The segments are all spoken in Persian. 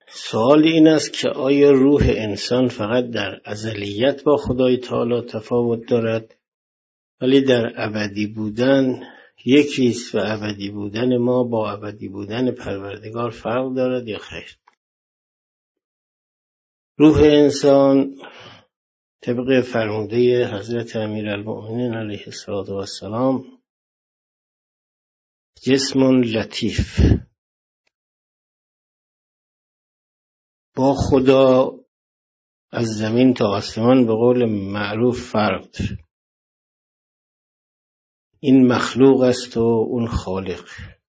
سوال این است که آیا روح انسان فقط در ازلیت با خدای تعالی تفاوت دارد ولی در ابدی بودن یکیست و ابدی بودن ما با ابدی بودن پروردگار فرق دارد یا خیر؟ روح انسان طبق فرموده حضرت امیرالمؤمنین علیه السلام جسم لطیف با خدا از زمین تا آسمان به قول معروف فرق داره. این مخلوق است و اون خالق.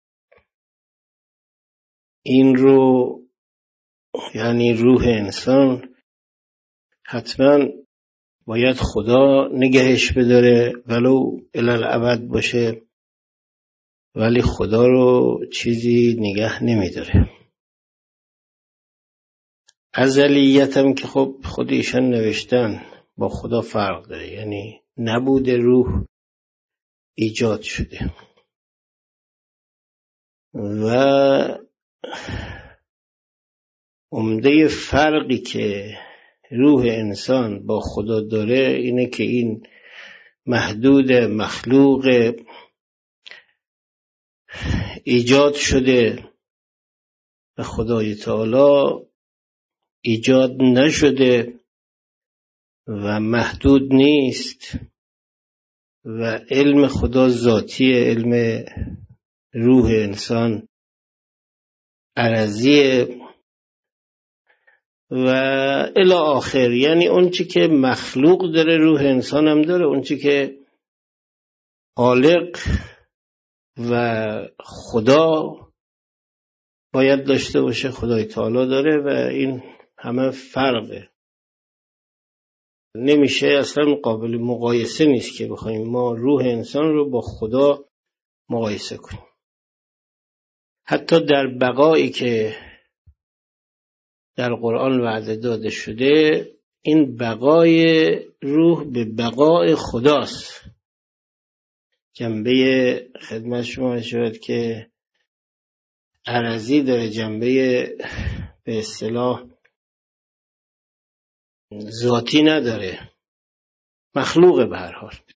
این رو یعنی روح انسان حتما باید خدا نگهش بداره ولو الالعبد باشه، ولی خدا رو چیزی نگه نمیداره. ازلیت هم که خب خود ایشان نوشتن با خدا فرق داره، یعنی نبود روح ایجاد شده و عمده فرقی که روح انسان با خدا داره اینه که این محدود مخلوق ایجاد شده و خدای تعالی ایجاد نشده و محدود نیست و علم خدا ذاتی، علم روح انسان عرضیه و الی آخر. یعنی اون چی که مخلوق داره روح انسان هم داره، اون چی که خالق و خدا باید داشته باشه خدای تعالی داره و این همه فرقه. نمیشه، اصلا قابل مقایسه نیست که بخوایم ما روح انسان رو با خدا مقایسه کنیم. حتی در بقایی که در قرآن وعده داده شده، این بقای روح به بقای خداست. جنبه خدمت شما شد که عرضی داره، جنبه به اصطلاح ذاتی نداره، مخلوقه به هر حال.